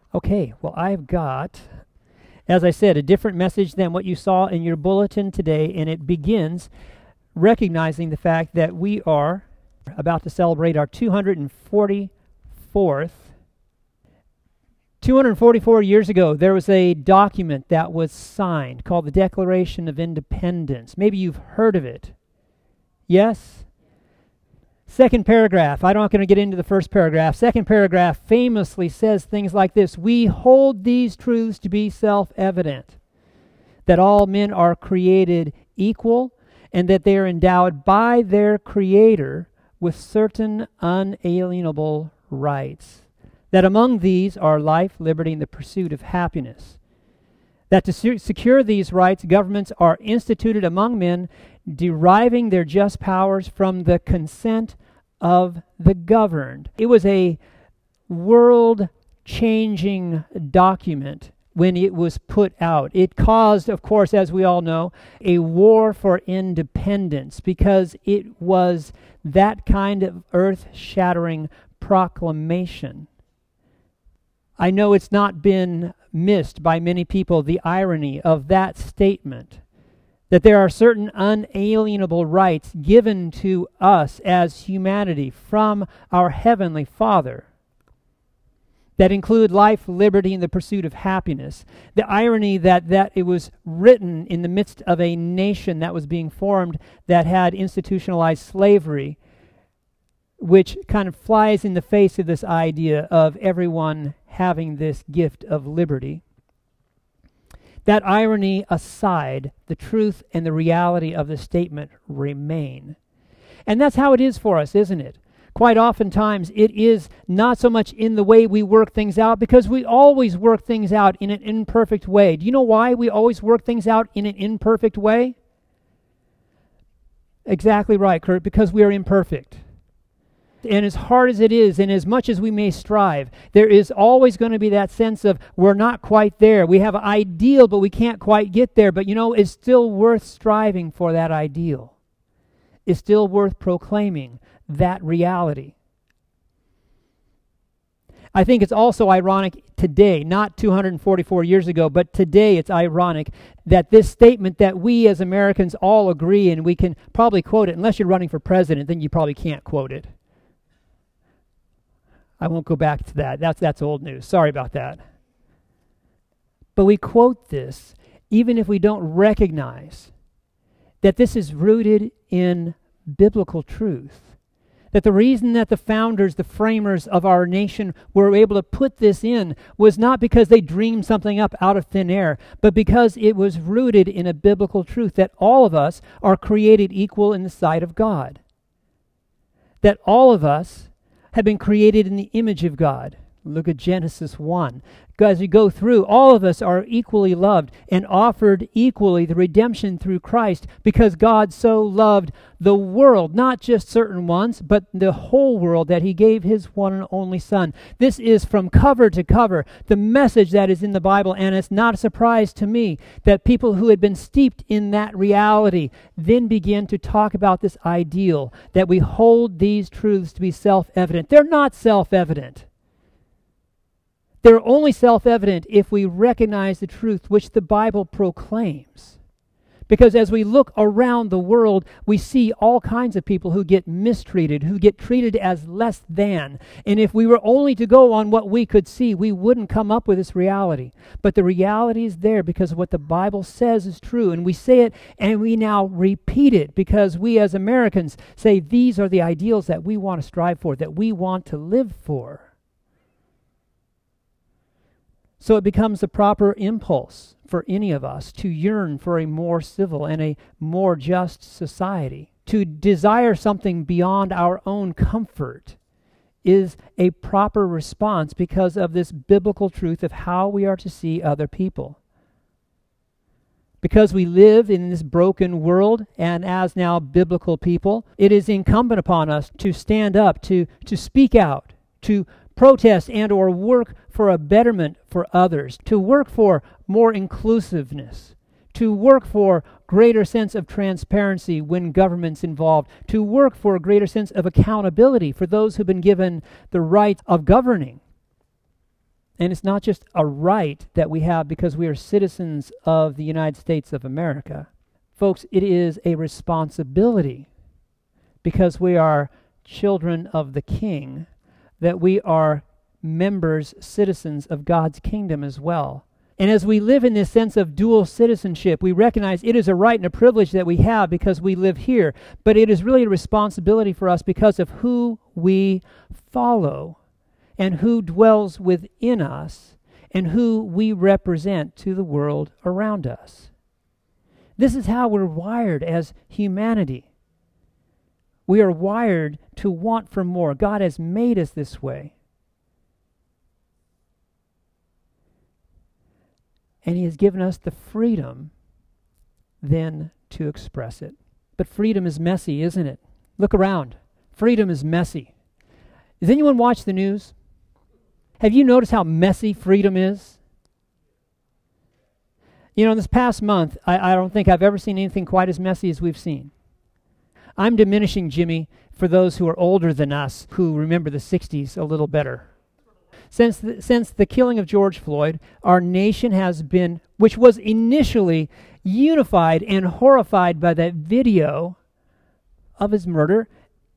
Okay, well, I've got, as I said, a different message than what you saw in your bulletin today, and it begins recognizing the fact that we are about to celebrate our 244th. 244 years ago, there was a document that was signed called the Declaration of Independence. Maybe you've heard of it. Yes? Second paragraph, I'm not going to get into the first paragraph. Second paragraph famously says things like this: we hold these truths to be self-evident, that all men are created equal, and that they are endowed by their Creator with certain unalienable rights. That among these are life, liberty, and the pursuit of happiness. That to secure these rights, governments are instituted among men, deriving their just powers from the consent of the governed. It was a world-changing document when it was put out. It caused, of course, as we all know, a war for independence, because it was that kind of earth-shattering proclamation. I know it's not been missed by many people, the irony of that statement, that there are certain unalienable rights given to us as humanity from our Heavenly Father that include life, liberty, and the pursuit of happiness. The irony that it was written in the midst of a nation that was being formed that had institutionalized slavery, which kind of flies in the face of this idea of everyone having this gift of liberty. That irony aside, the truth and the reality of the statement remain. And that's how it is for us, isn't it? Quite oftentimes, it is not so much in the way we work things out, because we always work things out in an imperfect way. Do you know why we always work things out in an imperfect way? Exactly right, Kurt, because we are imperfect. And as hard as it is, and as much as we may strive, there is always going to be that sense of we're not quite there. We have an ideal, but we can't quite get there. But it's still worth striving for that ideal. It's still worth proclaiming that reality. I think it's also ironic today, not 244 years ago, but today it's ironic that this statement that we as Americans all agree, and we can probably quote it, unless you're running for president, then you probably can't quote it. I won't go back to that. That's old news. Sorry about that. But we quote this even if we don't recognize that this is rooted in biblical truth. That the reason that the founders, the framers of our nation were able to put this in was not because they dreamed something up out of thin air, but because it was rooted in a biblical truth that all of us are created equal in the sight of God. That all of us have been created in the image of God. Look at Genesis 1. As we go through, all of us are equally loved and offered equally the redemption through Christ, because God so loved the world, not just certain ones, but the whole world, that He gave His one and only Son. This is from cover to cover the message that is in the Bible, and it's not a surprise to me that people who had been steeped in that reality then begin to talk about this ideal, that we hold these truths to be self-evident. They're not self-evident. They're only self-evident if we recognize the truth which the Bible proclaims. Because as we look around the world, we see all kinds of people who get mistreated, who get treated as less than. And if we were only to go on what we could see, we wouldn't come up with this reality. But the reality is there because what the Bible says is true. And we say it and we now repeat it because we as Americans say these are the ideals that we want to strive for, that we want to live for. So it becomes the proper impulse for any of us to yearn for a more civil and a more just society. To desire something beyond our own comfort is a proper response because of this biblical truth of how we are to see other people. Because we live in this broken world, and as now biblical people, it is incumbent upon us to stand up, to speak out, to protest and or work for a betterment for others, to work for more inclusiveness, to work for greater sense of transparency when government's involved, to work for a greater sense of accountability for those who've been given the right of governing. And it's not just a right that we have because we are citizens of the United States of America. Folks, it is a responsibility because we are children of the King, that we are members, citizens of God's kingdom as well. And as we live in this sense of dual citizenship, we recognize it is a right and a privilege that we have because we live here, but it is really a responsibility for us because of who we follow and who dwells within us and who we represent to the world around us. This is how we're wired as humanity. We are wired to want for more. God has made us this way. And He has given us the freedom then to express it. But freedom is messy, isn't it? Look around. Freedom is messy. Does anyone watch the news? Have you noticed how messy freedom is? You know, in this past month, I don't think I've ever seen anything quite as messy as we've seen. I'm diminishing Jimmy for those who are older than us who remember the 60s a little better. Since the killing of George Floyd, our nation has been, which was initially unified and horrified by that video of his murder,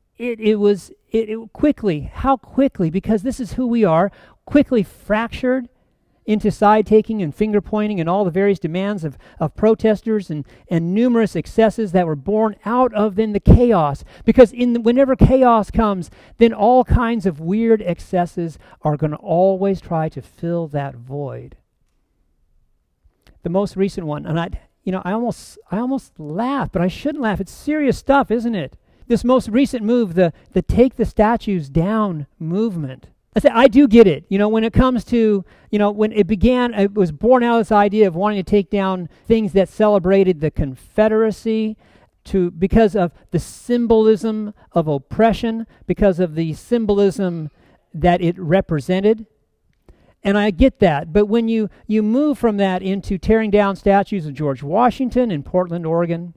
it quickly, how quickly, because this is who we are, quickly fractured into side-taking and finger-pointing and all the various demands of protesters and numerous excesses that were born out of then the chaos. Because whenever chaos comes, then all kinds of weird excesses are going to always try to fill that void. The most recent one, and I almost laugh, but I shouldn't laugh. It's serious stuff, isn't it? This most recent move, the Take the Statues Down movement. I do get it. When it comes to, when it began, it was born out of this idea of wanting to take down things that celebrated the Confederacy because of the symbolism of oppression, because of the symbolism that it represented. And I get that. But when you move from that into tearing down statues of George Washington in Portland, Oregon,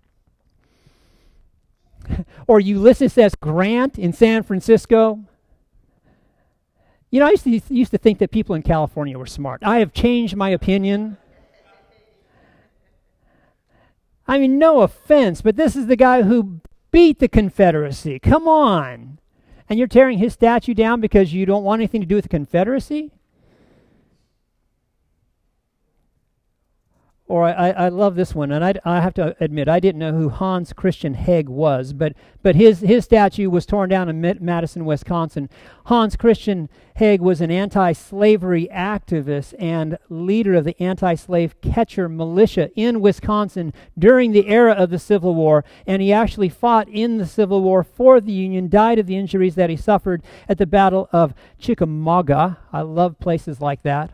or Ulysses S. Grant in San Francisco, I used to think that people in California were smart. I have changed my opinion. I mean, no offense, but this is the guy who beat the Confederacy. Come on. And you're tearing his statue down because you don't want anything to do with the Confederacy? Or I love this one, and I have to admit, I didn't know who Hans Christian Heg was, but his statue was torn down in Madison, Wisconsin. Hans Christian Heg was an anti-slavery activist and leader of the anti-slave catcher militia in Wisconsin during the era of the Civil War, and he actually fought in the Civil War for the Union, died of the injuries that he suffered at the Battle of Chickamauga. I love places like that.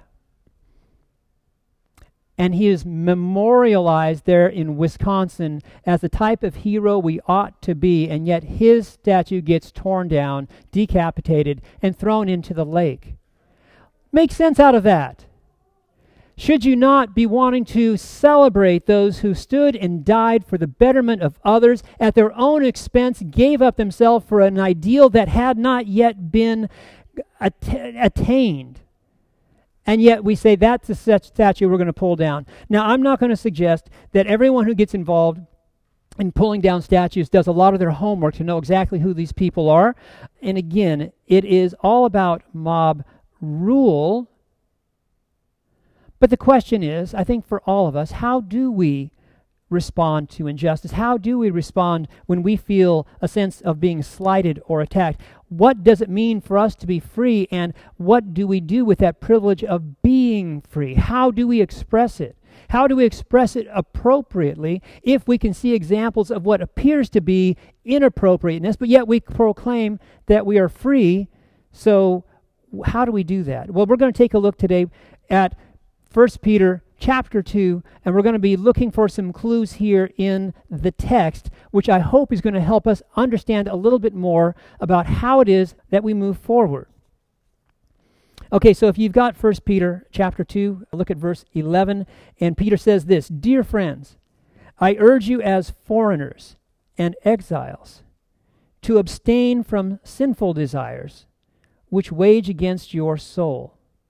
And he is memorialized there in Wisconsin as the type of hero we ought to be, and yet his statue gets torn down, decapitated, and thrown into the lake. Make sense out of that. Should you not be wanting to celebrate those who stood and died for the betterment of others, at their own expense, gave up themselves for an ideal that had not yet been attained? And yet we say that's the statue we're going to pull down. Now, I'm not going to suggest that everyone who gets involved in pulling down statues does a lot of their homework to know exactly who these people are. And again, it is all about mob rule. But the question is, I think for all of us, how do we respond to injustice? How do we respond when we feel a sense of being slighted or attacked? What does it mean for us to be free, and what do we do with that privilege of being free? How do we express it? How do we express it appropriately if we can see examples of what appears to be inappropriateness, but yet we proclaim that we are free? So how do we do that? Well, we're going to take a look today at 1 Peter chapter 2, and we're going to be looking for some clues here in the text, which I hope is going to help us understand a little bit more about how it is that we move forward. Okay, so if you've got 1 Peter chapter 2, look at verse 11, and Peter says this: "Dear friends, I urge you as foreigners and exiles to abstain from sinful desires which wage against your soul,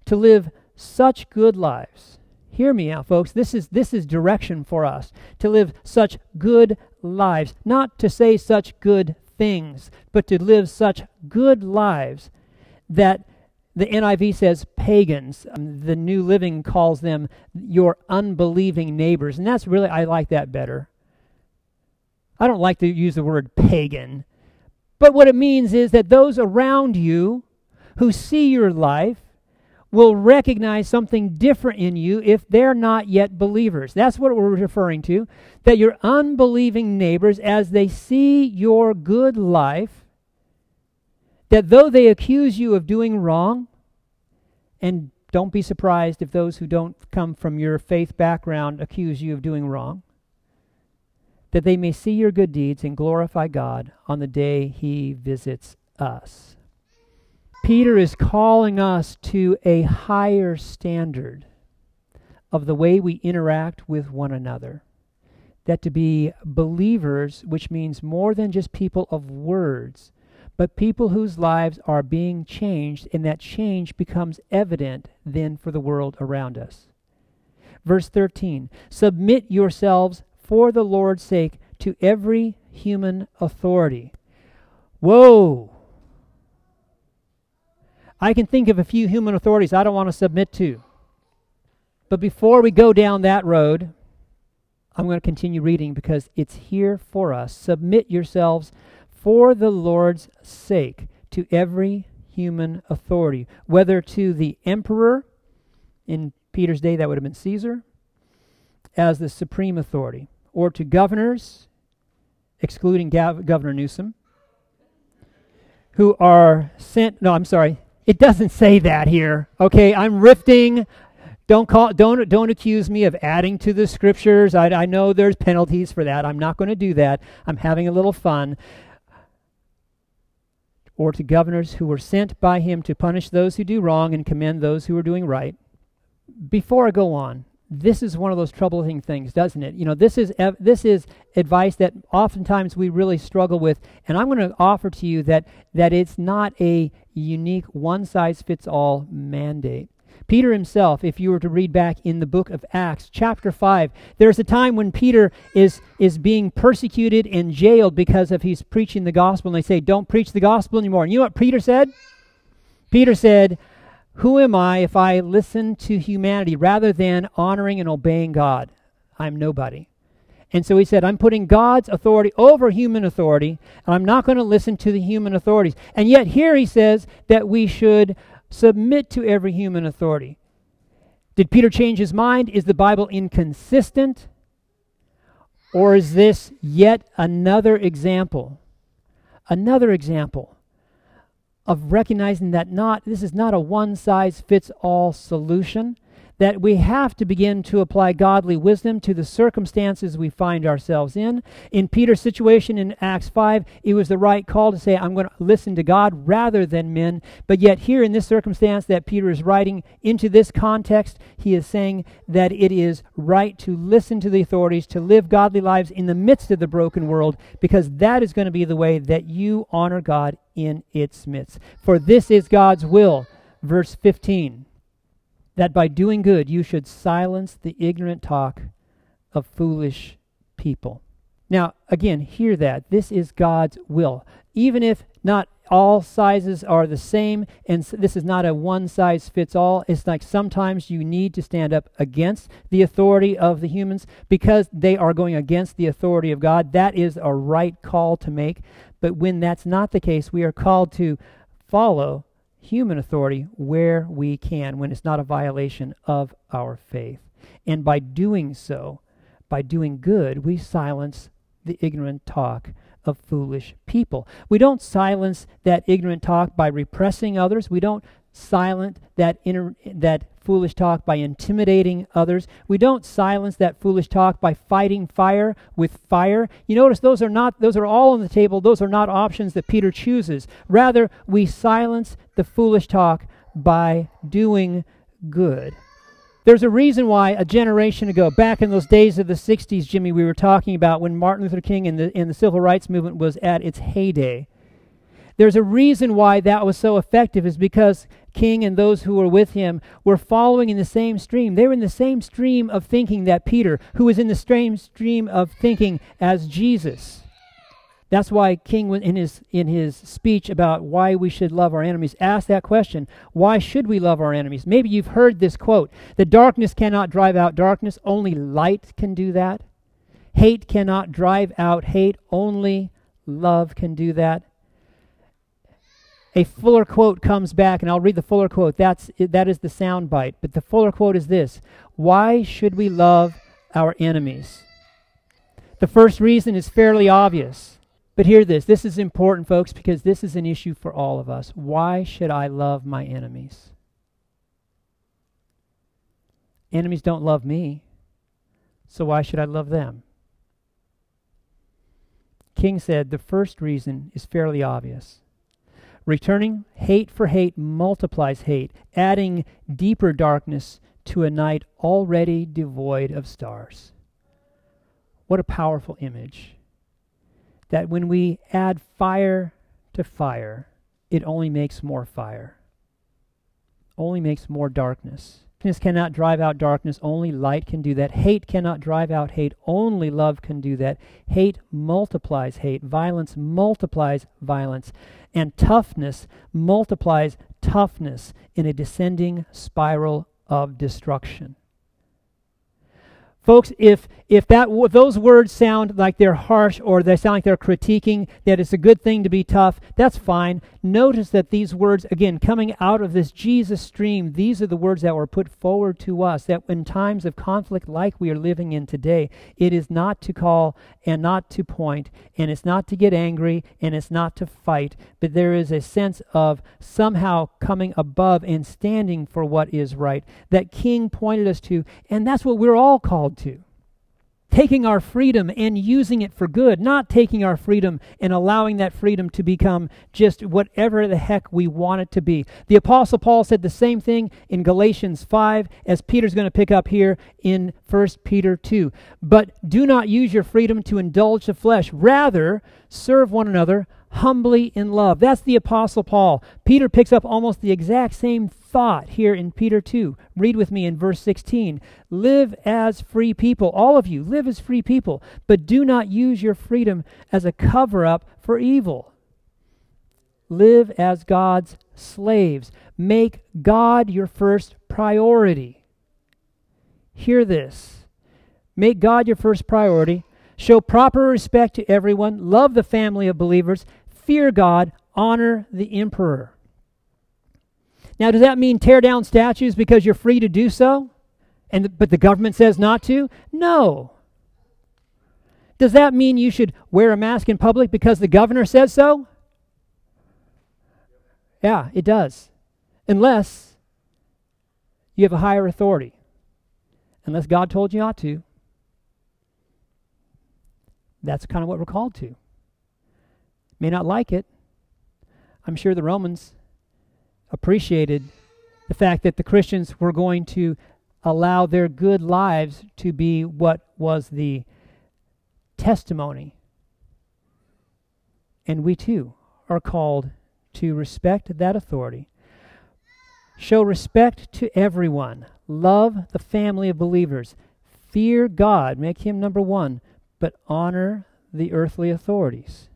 to live such good lives. Hear me out, folks. This is direction for us. To live such good lives. Not to say such good things, but to live such good lives that the NIV says pagans. The New Living calls them your unbelieving neighbors. And that's really, I like that better. I don't like to use the word pagan. But what it means is that those around you who see your life will recognize something different in you if they're not yet believers. That's what we're referring to. That your unbelieving neighbors, as they see your good life, that though they accuse you of doing wrong, and don't be surprised if those who don't come from your faith background accuse you of doing wrong, that they may see your good deeds and glorify God on the day He visits us. Peter is calling us to a higher standard of the way we interact with one another. That to be believers, which means more than just people of words, but people whose lives are being changed, and that change becomes evident then for the world around us. Verse 13, submit yourselves for the Lord's sake to every human authority. Whoa! I can think of a few human authorities I don't want to submit to. But before we go down that road, I'm going to continue reading because it's here for us. Submit yourselves for the Lord's sake to every human authority, whether to the emperor, in Peter's day that would have been Caesar, as the supreme authority, or to governors, excluding Governor Newsom, who are sent, it doesn't say that here. Okay, I'm riffing. Don't accuse me of adding to the scriptures. I know there's penalties for that. I'm not going to do that. I'm having a little fun. Or to governors who were sent by him to punish those who do wrong and commend those who are doing right. Before I go on, this is one of those troubling things, doesn't it? You know, this is advice that oftentimes we really struggle with, and I'm going to offer to you that it's not a unique one-size-fits-all mandate. Peter himself, if you were to read back in the book of Acts, chapter 5, there's a time when Peter is being persecuted and jailed because of he's preaching the gospel, and they say, don't preach the gospel anymore. And you know what Peter said? Peter said, who am I if I listen to humanity rather than honoring and obeying God? I'm nobody. And so he said, I'm putting God's authority over human authority, and I'm not going to listen to the human authorities. And yet here he says that we should submit to every human authority. Did Peter change his mind? Is the Bible inconsistent? Or is this yet another example? Another example of recognizing that this is not a one-size-fits-all solution, that we have to begin to apply godly wisdom to the circumstances we find ourselves in. In Peter's situation in Acts 5, it was the right call to say, I'm going to listen to God rather than men. But yet here in this circumstance that Peter is writing into this context, he is saying that it is right to listen to the authorities, to live godly lives in the midst of the broken world, because that is going to be the way that you honor God in its midst. For this is God's will. Verse 15. That by doing good you should silence the ignorant talk of foolish people. Now, again, hear that. This is God's will. Even if not all sizes are the same, and this is not a one-size-fits-all, it's like sometimes you need to stand up against the authority of the humans because they are going against the authority of God. That is a right call to make. But when that's not the case, we are called to follow human authority where we can, when it's not a violation of our faith. And by doing so, by doing good, we silence the ignorant talk of foolish people. We don't silence that ignorant talk by repressing others. We don't silence that foolish talk by intimidating others. We don't silence that foolish talk by fighting fire with fire. You notice those are all on the table. Those are not options that Peter chooses. Rather, we silence the foolish talk by doing good. There's a reason why a generation ago, back in those days of the 60s, Jimmy, we were talking about when Martin Luther King and the civil rights movement was at its heyday, There's a reason why that was so effective, is because King and those who were with him were following in the same stream. They were in the same stream of thinking that Peter, who was in the same stream of thinking as Jesus. That's why King, in his speech about why we should love our enemies, asked that question: why should we love our enemies? Maybe you've heard this quote: the darkness cannot drive out darkness, only light can do that. Hate cannot drive out hate, only love can do that. A fuller quote comes back, and I'll read the fuller quote. That is the sound bite. But the fuller quote is this: why should we love our enemies? The first reason is fairly obvious. But hear this. This is important, folks, because this is an issue for all of us. Why should I love my enemies? Enemies don't love me, so why should I love them? King said the first reason is fairly obvious. Returning hate for hate multiplies hate, adding deeper darkness to a night already devoid of stars. What a powerful image. That when we add fire to fire, it only makes more fire. Only makes more darkness. Darkness cannot drive out darkness, only light can do that. Hate cannot drive out hate, only love can do that. Hate multiplies hate, violence multiplies violence, and toughness multiplies toughness in a descending spiral of destruction. Folks, if those words sound like they're harsh, or they sound like they're critiquing that it's a good thing to be tough, that's fine. Notice that these words, again, coming out of this Jesus stream, these are the words that were put forward to us, that in times of conflict like we are living in today, it is not to call and not to point, and it's not to get angry, and it's not to fight, but there is a sense of somehow coming above and standing for what is right, that King pointed us to, and that's what we're all called to. Taking our freedom and using it for good, not taking our freedom and allowing that freedom to become just whatever the heck we want it to be. The Apostle Paul said the same thing in Galatians 5, as Peter's going to pick up here in 1 Peter 2. But do not use your freedom to indulge the flesh. Rather, serve one another humbly in love. That's the Apostle Paul. Peter picks up almost the exact same thought here in Peter 2. Read with me in verse 16. Live as free people. All of you, live as free people, but do not use your freedom as a cover-up for evil. Live as God's slaves. Make God your first priority. Hear this. Make God your first priority. Show proper respect to everyone. Love the family of believers. Fear God. Honor the emperor. Now, does that mean tear down statues because you're free to do so? But the government says not to? No. Does that mean you should wear a mask in public because the governor says so? Yeah, it does. Unless you have a higher authority. Unless God told you not to. That's kind of what we're called to. May not like it. I'm sure the Romans appreciated the fact that the Christians were going to allow their good lives to be what was the testimony. And we too are called to respect that authority. Show respect to everyone. Love the family of believers. Fear God. Make him number one. But honor the earthly authorities.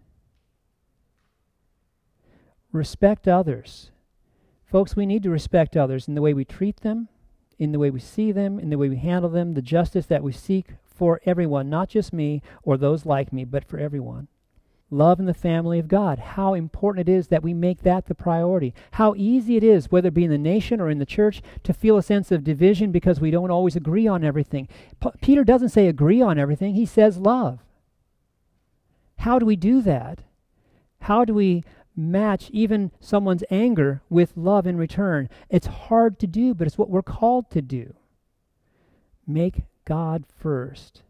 Respect others. Folks, we need to respect others in the way we treat them, in the way we see them, in the way we handle them, the justice that we seek for everyone, not just me or those like me, but for everyone. Love in the family of God. How important it is that we make that the priority. How easy it is, whether it be in the nation or in the church, to feel a sense of division because we don't always agree on everything. Peter doesn't say agree on everything. He says love. How do we do that? How do we match even someone's anger with love in return? It's hard to do, but it's what we're called to do. Make God first.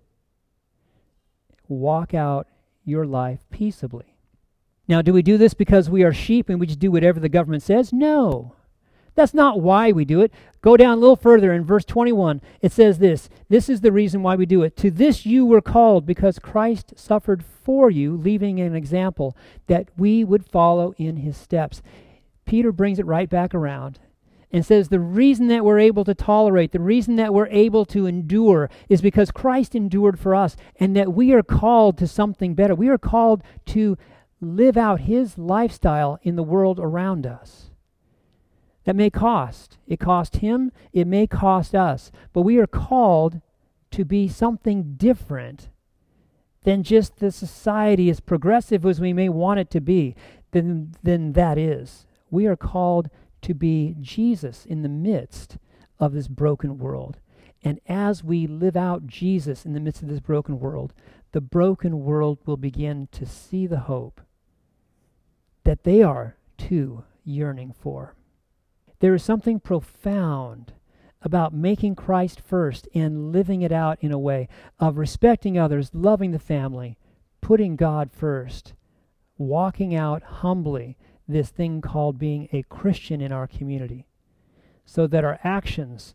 Walk out your life peaceably. Now, do we do this because we are sheep and we just do whatever the government says? No. That's not why we do it. Go down a little further in verse 21. It says this. This is the reason why we do it. To this you were called, because Christ suffered for you, leaving an example that we would follow in his steps. Peter brings it right back around and says the reason that we're able to tolerate, the reason that we're able to endure is because Christ endured for us, and that we are called to something better. We are called to live out his lifestyle in the world around us. That may cost. It cost him. It may cost us. But we are called to be something different than just the society, as progressive as we may want it to be, than that is. We are called to be Jesus in the midst of this broken world. And as we live out Jesus in the midst of this broken world, the broken world will begin to see the hope that they are too yearning for. There is something profound about making Christ first and living it out in a way of respecting others, loving the family, putting God first, walking out humbly this thing called being a Christian in our community, so that our actions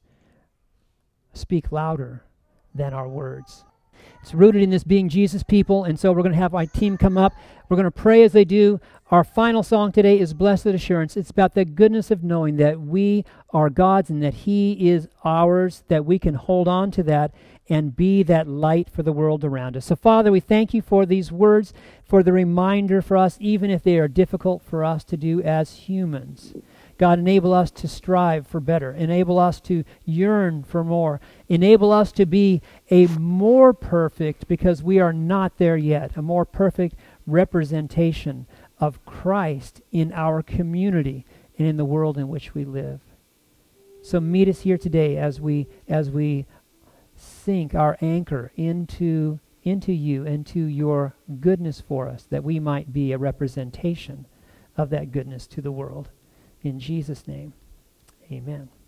speak louder than our words. It's rooted in this being Jesus people, and so we're going to have my team come up. We're going to pray as they do. Our final song today is Blessed Assurance. It's about the goodness of knowing that we are God's and that he is ours, that we can hold on to that and be that light for the world around us. So, Father, we thank you for these words, for the reminder for us, even if they are difficult for us to do as humans. God, enable us to strive for better. Enable us to yearn for more. Enable us to be a more perfect, because we are not there yet, a more perfect representation of Christ in our community and in the world in which we live. So meet us here today as we sink our anchor into you and to your goodness for us, that we might be a representation of that goodness to the world. In Jesus' name, amen.